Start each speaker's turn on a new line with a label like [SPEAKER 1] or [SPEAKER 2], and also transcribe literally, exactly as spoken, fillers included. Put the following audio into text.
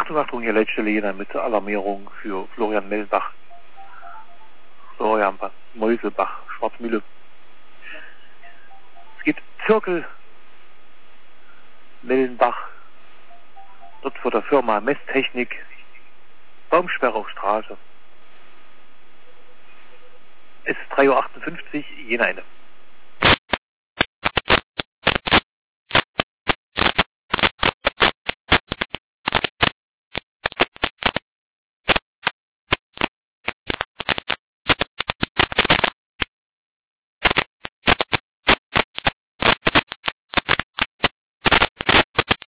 [SPEAKER 1] Achtung, Achtung, hier letzte Lena mit Alarmierung für Florian Mellbach. Florian Meuselbach, Schwarzmühle. Es gibt Zirkel Mellenbach. Dort vor der Firma Messtechnik. Baumsperre auf Straße. Es ist drei Uhr achtundfünfzig, Jena eine.